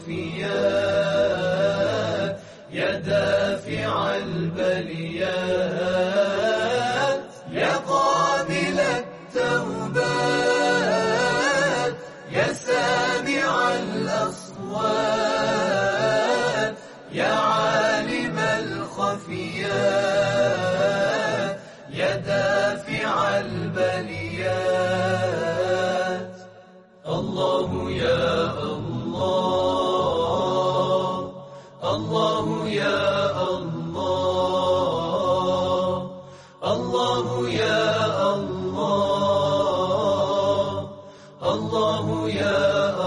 الخفيات يا دافع البليات يا قابل التوبات يا سامع الأصوات يا عالم الخفيات يا دافع البليات الله يا الله الله يا الله الله يا الله الله يا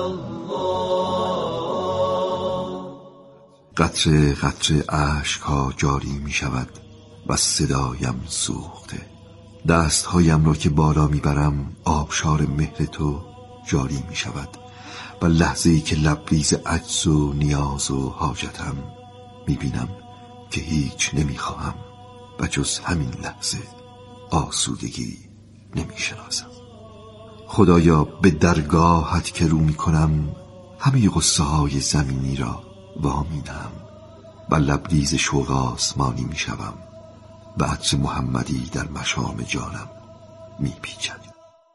الله. قطره قطره اشک‌ها جاری می شود و صدایم سوخته. دستهایم را که بالا می برم آبشار مهر تو جاری می شود و لحظه‌ای که لبریز عجز و نیاز و حاجتم می بینم که هیچ نمی خواهم و جز همین لحظه آسودگی نمی شناسم. خدایا به درگاهت که رو می کنم همه غصه های زمینی را وامینم و لبریز شوق آسمانی می شوم و عطر محمدی در مشام جانم می پیچد.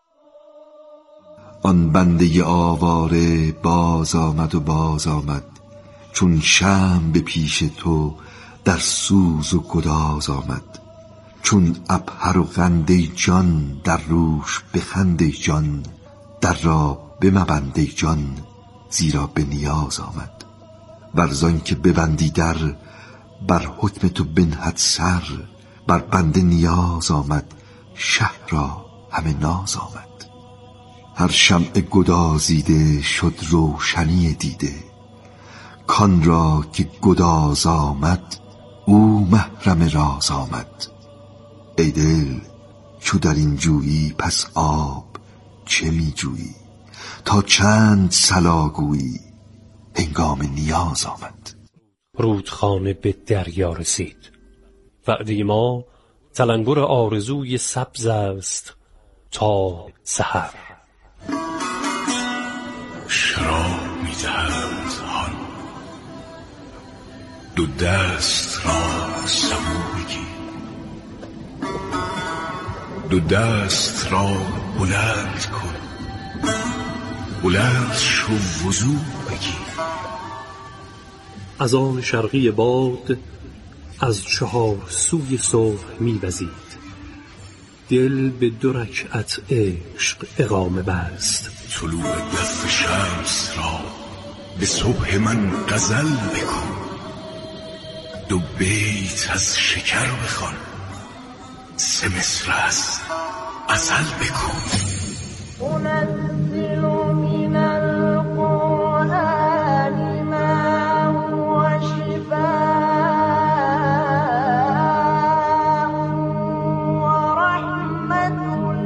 آن بنده آواره باز آمد و باز آمد، چون شمع به پیش تو در سوز و گداز آمد. چون عبهر و قند جان در روش بخند جان، در را بمبند جان زیرا به نیاز آمد. ورزان که ببندی در بر حکم تو بنهد سر، بر بنده نیاز آمد شه را همه ناز آمد. هر شمع گدازیده شد روشنی دیده، کان را که گداز آمد او محرم راز آمد. ای دل چو در این جویی پس آب چه می جویی، تا چند صلاگویی هنگام نیاز آمد. رودخانه به دریا رسید. وعده ما تلنگر آرزوی سبز است تا سحر. شراب می دهند آن دو دست را سبو بگیر، دو دست را بلند کن، بلند شو وضو بگیر. از آن شرقی باد از چهار سوی صبح می وزید. دل به 2 رکعت عشق اقامه بست. طلوع دف شمس را به صبح من غزل بکن، 2 بیت از شکر بخوان، 3 مصر از غزل بکن. أنزل من القرآن ما هو شفاء ورحمة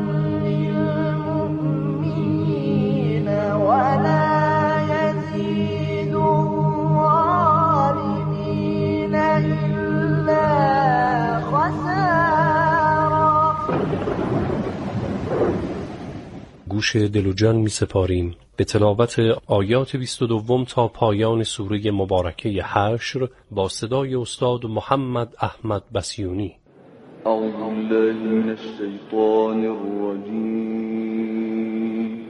للمؤمنين ولا يزيد الظالمين إلا خسارا. گوش دل و جان می سپاریم به تلاوت آیات 22 تا پایان سوره مبارکه حشر با صدای استاد محمد احمد بسیونی. أعوذ بالله من الشيطان الرجيم.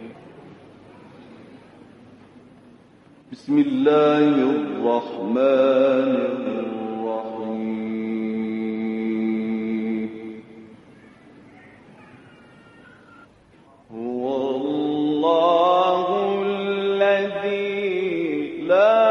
بسم الله الرحمن الرحيم. هو الله الذي لا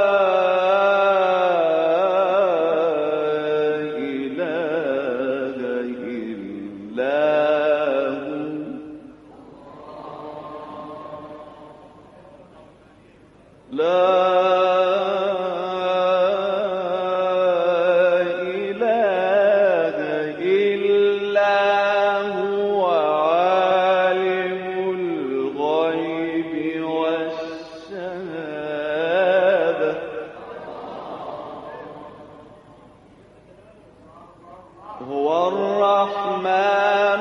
هو الرحمن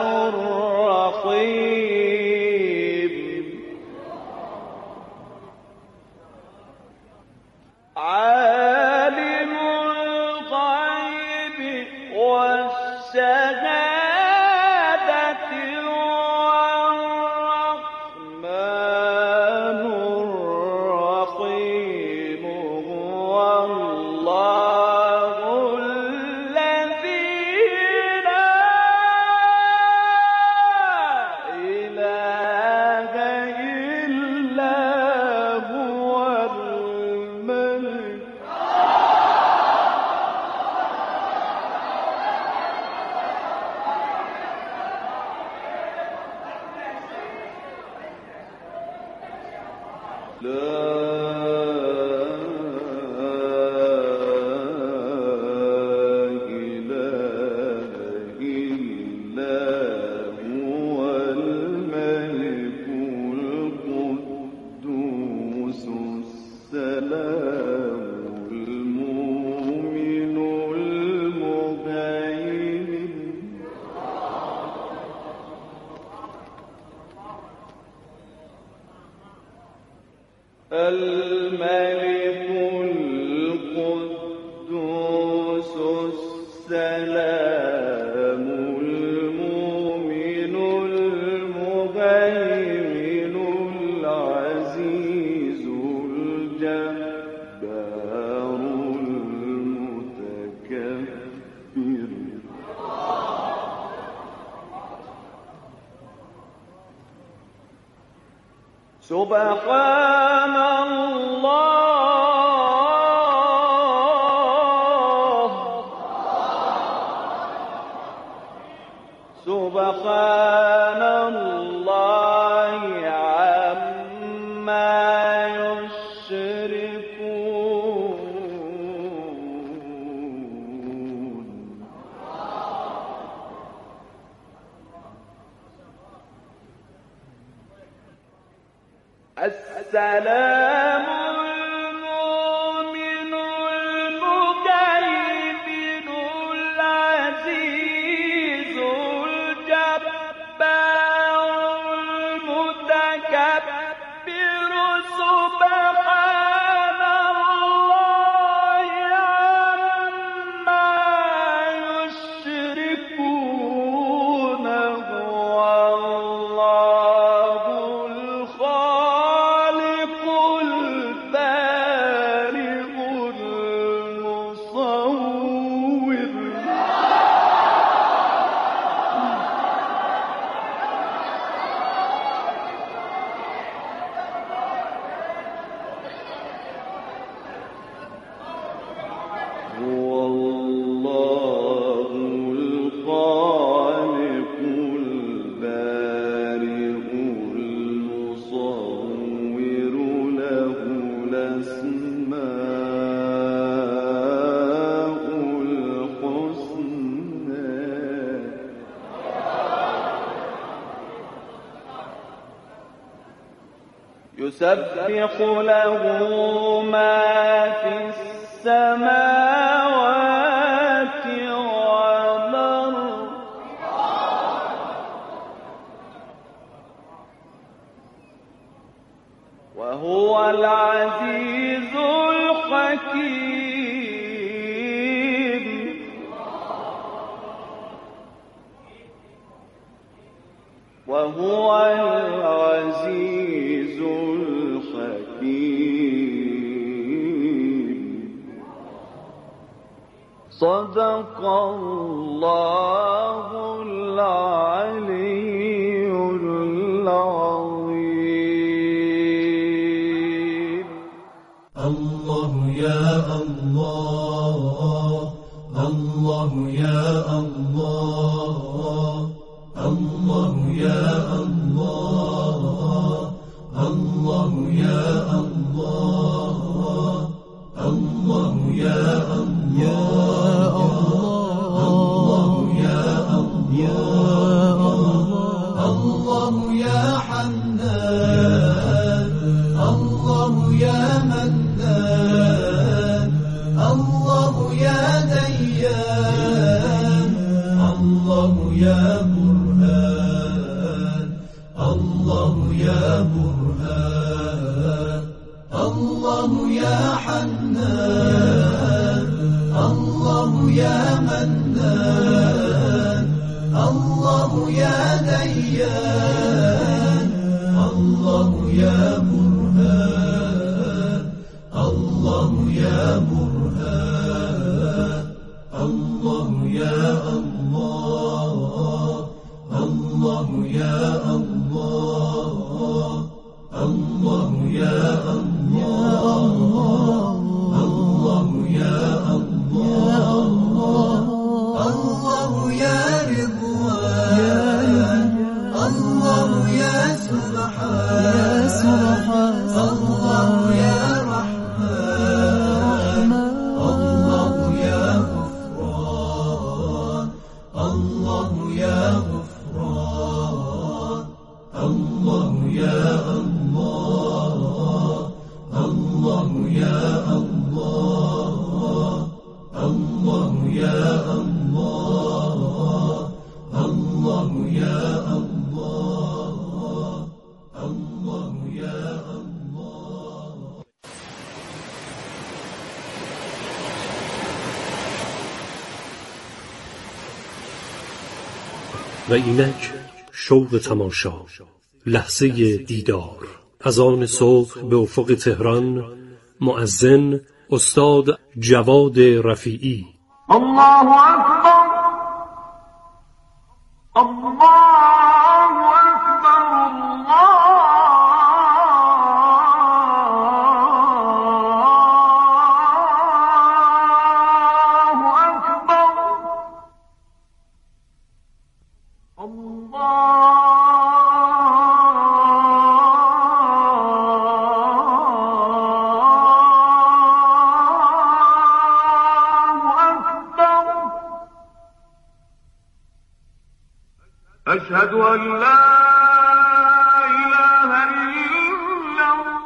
الرحيم. عالم الغيب والشهادة الرحمن الرحيم هو الله الذي لا إله إلا هو الملك الملك القدوس السلام المؤمن المهيمن العزيز الجبار المتكبر سبحان الله سبحان الله عما يشركون السلام المؤمن المهيمن العزيز الجبار المتكبر سبحان الله عما يشركون هو الله الخالق البارئ المصور هو الله الخالق البارئ المصور له الأسماء الحسنى يسبح له ما في السماوات والأرض وهو العزيز الحكيم وهو العزيز الحكيم صدق الله العلي العظيم الله يا الله الله يا الله الله يا الله الله يا الله الله يا الله الله يا الله الله يا حنان الله يا منان الله يا ديان الله يا برهان الله يا برهان الله يا حنان الله يا منان الله يا ديان الله يا برهان الله يا برهان الله يا الله الله يا الله الله يا الله الله يا الله الله يا رضوان الله يا سبحان الله يا رحمن الله يا غفران الله يا غفران الله يا الله الله يا الله الله يا الله الله يا الله الله يا الله. و اینک شوق تماشا، لحظه دیدار، از آن صبح به افق تهران، مؤذن استاد جواد رفیعی. الله أكبر الله أكبر الله أكبر أشهد أن لا إله إلا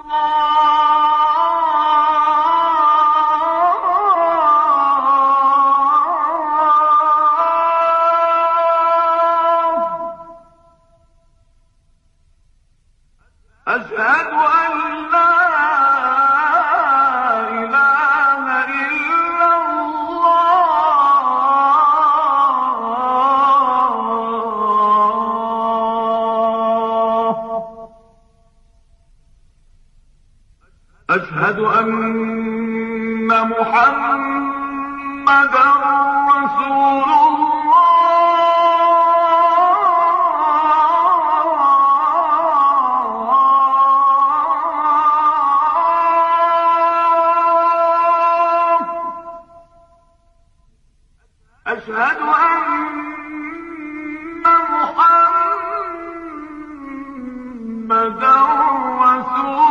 الله أشهد أن لا إله إلا أشهد أن محمدًا رسول الله أشهد أن محمدًا رسول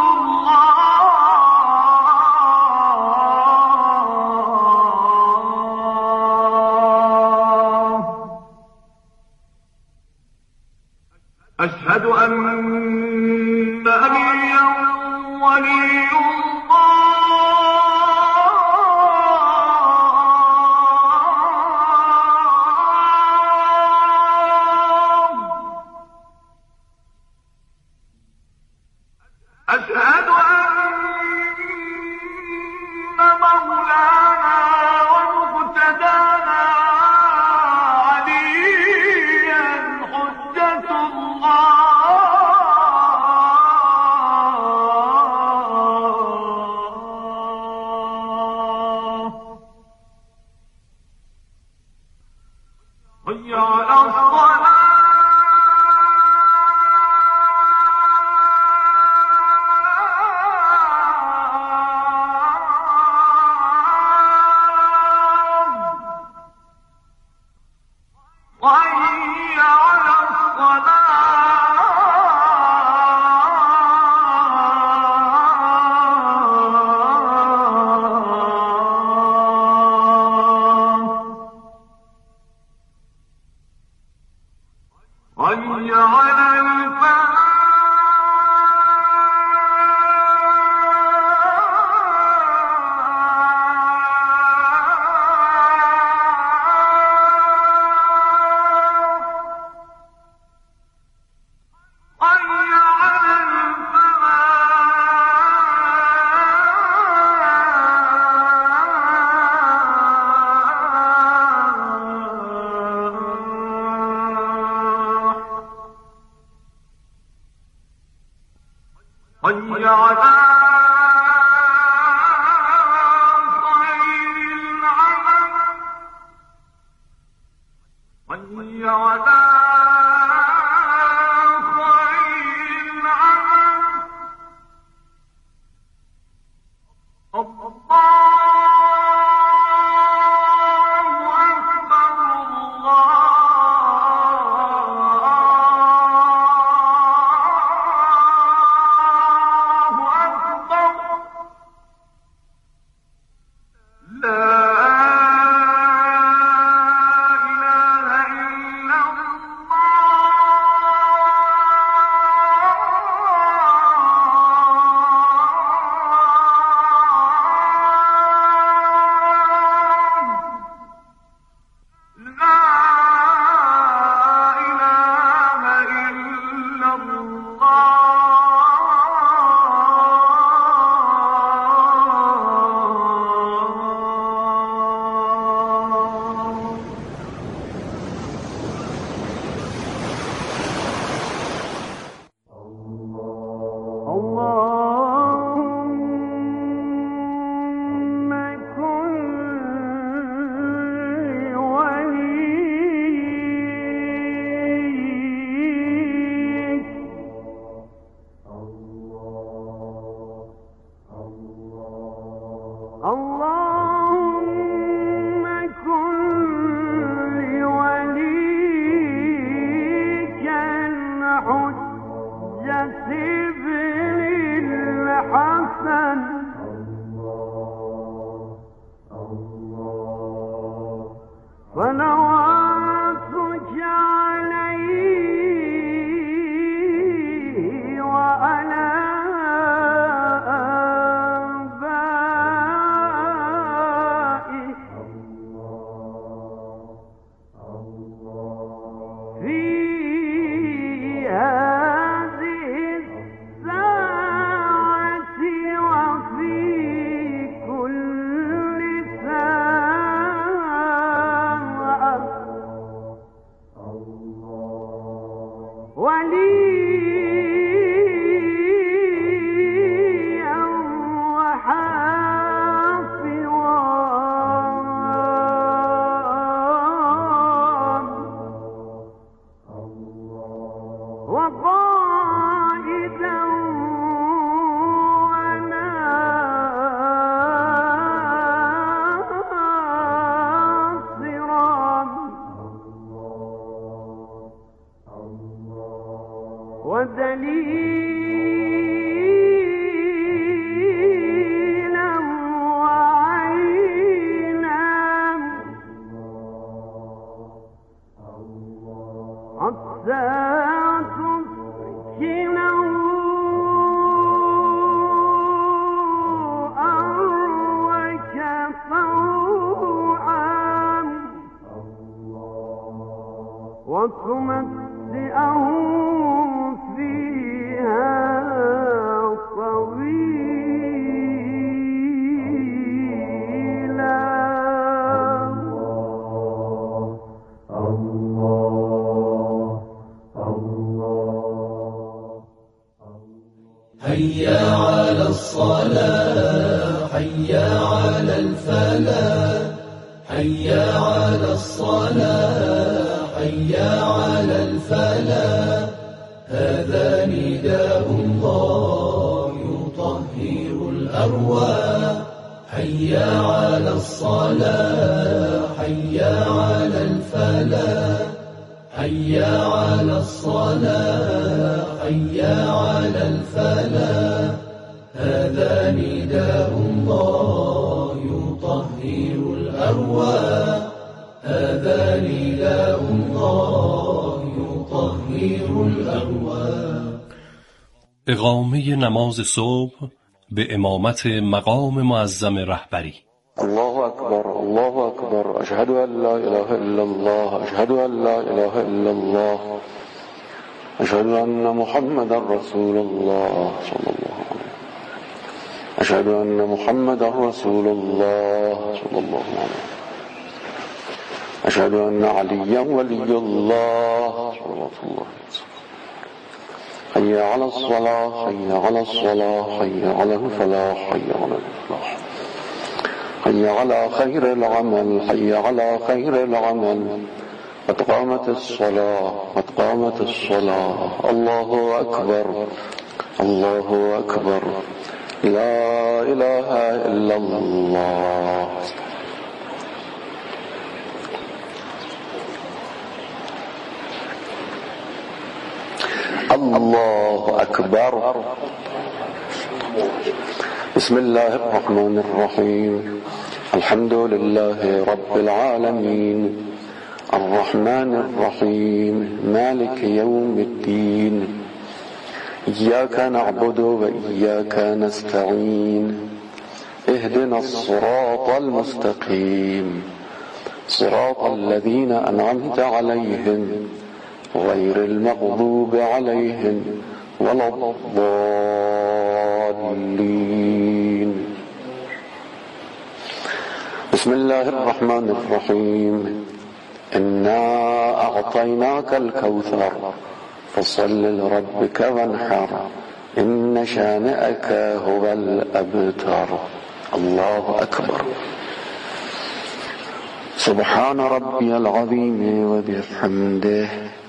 أشهد أن عليا ولي الله أشهد أن مولانا ومقتدانا عليا حجة الله حي على خير العمل حي على حي على الصلاة حي على الفلاح حي على الصلاة حي على الفلاح هذا نداء الله يطهر الأرواح حي على الصلاة حي على الفلاح حي على الصلاة حي على الفلاح هذا نداء الله يطهر الأرواح هذا نداء الله يطهر الأرواح. اقامه نماز صبح به امامت مقام معظم رهبری. الله أكبر الله أكبر أشهد أن لا إله إلا الله أشهد أن لا إله إلا الله أشهد أن محمد رسول الله صلى الله عليه وسلم أشهد أن محمد رسول الله صلى الله عليه وسلم أشهد أن عليا ولي الله صلى الله عليه وسلم حي على الصلاة حي على الصلاة حي على الفلاح حي على الفلاح حي على خير العمل حي على خير العمل قد قامت الصلاة قد قامت الصلاة الله أكبر الله أكبر لا إله إلا الله. الله أكبر. بسم الله الرحمن الرحيم. الحمد لله رب العالمين الرحمن الرحيم مالك يوم الدين إياك نعبد وإياك نستعين اهدنا الصراط المستقيم صراط الذين أنعمت عليهم غير المغضوب عليهم ولا الضالين. بسم الله الرحمن الرحيم. إنا أعطيناك الكوثر فصل لربك وانحر إن شانئك هو الأبتر. الله أكبر. سبحان ربي العظيم وبحمده.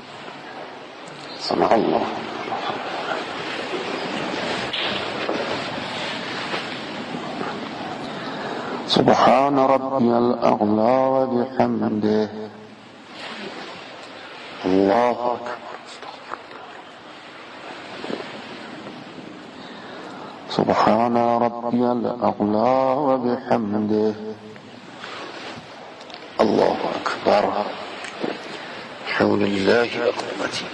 سمع الله. سبحان ربي الأعلى وبحمده. الله أكبر. سبحان ربي الأعلى وبحمده. الله أكبر. حول الله وقوته.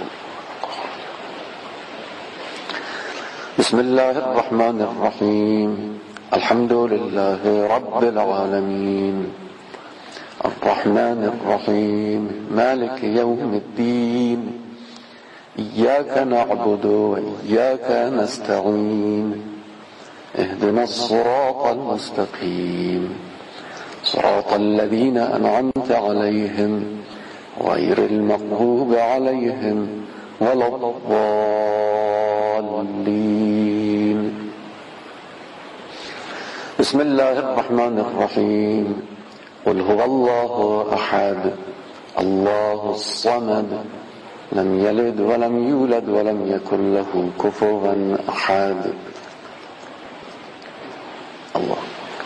بسم الله الرحمن الرحيم. الحمد لله رب العالمين الرحمن الرحيم مالك يوم الدين إياك نعبد وإياك نستعين اهدنا الصراط المستقيم صراط الذين أنعمت عليهم غير المغضوب عليهم ولا الضالين. بسم الله الرحمن الرحيم. قل هو الله أحد الله الصمد لم يلد ولم يولد ولم يكن له كفوا أحد. الله.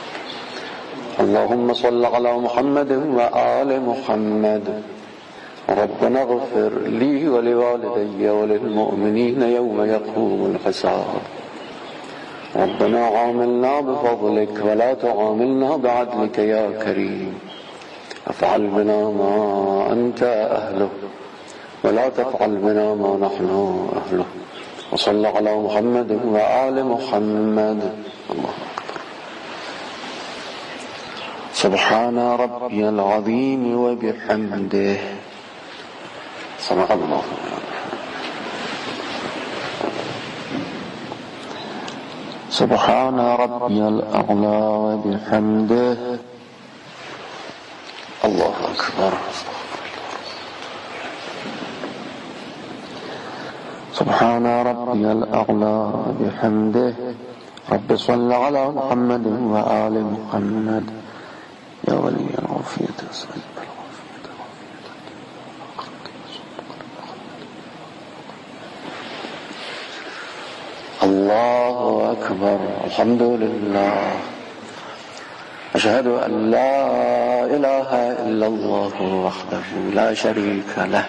اللهم صل على محمد وآل محمد. ربنا اغفر لي ولوالدي وللمؤمنين يوم يقوم الحساب. ربنا عاملنا بفضلك ولا تعاملنا بعدلك يا كريم. افعل بنا ما أنت أهله ولا تفعل بنا ما نحن أهله. وصل على محمد وآل محمد. الله أكبر. سبحان ربي العظيم وبحمده. سمع الله. سبحان ربي الأعلى وبحمده. الله أكبر. سبحان ربي الأعلى وبحمده. رب صل على محمد وآل محمد. يا ولي العافية أسألك الله أكبر. الحمد لله. أشهد أن لا إله إلا الله وحده لا شريك له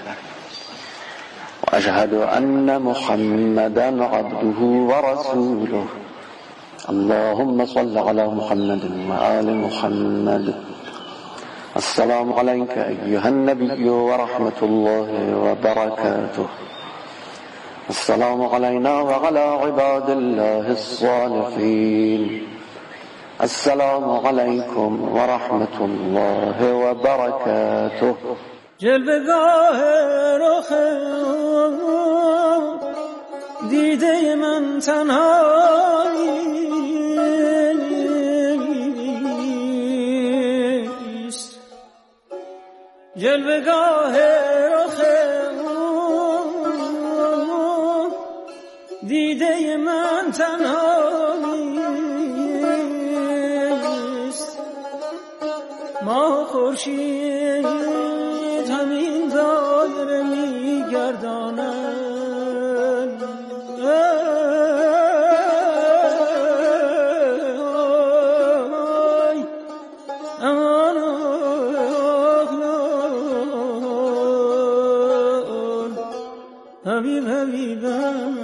وأشهد أن محمدا عبده ورسوله. اللهم صل على محمد وآل محمد. السلام عليك أيها النبي ورحمة الله وبركاته. السلام علينا وعلى عباد الله الصالحين. السلام عليكم ورحمة الله وبركاته. جلوه‌گاه رخ دیده من تنهاییست. جلوه‌گاه رخ دیده من تنها نیست، ماه خورشید همین دایره میگردانند. امان حبیب حبیبم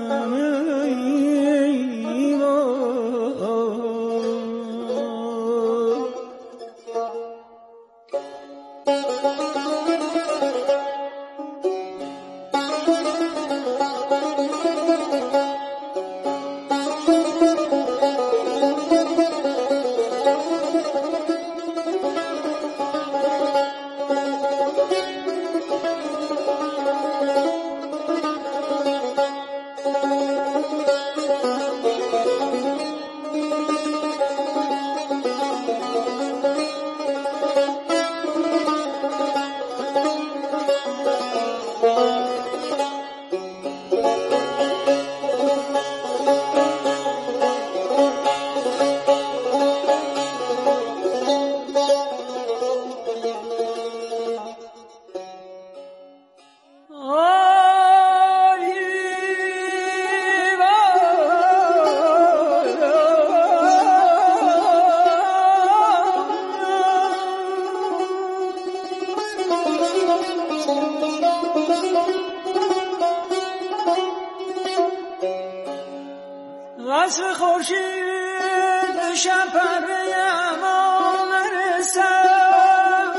وصف خورشید به شب‌پره اما نرسد،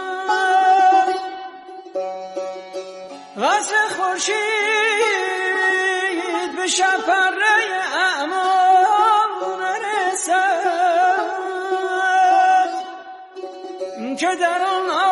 وصف خورشید به شب‌پره اما نرسد که در آن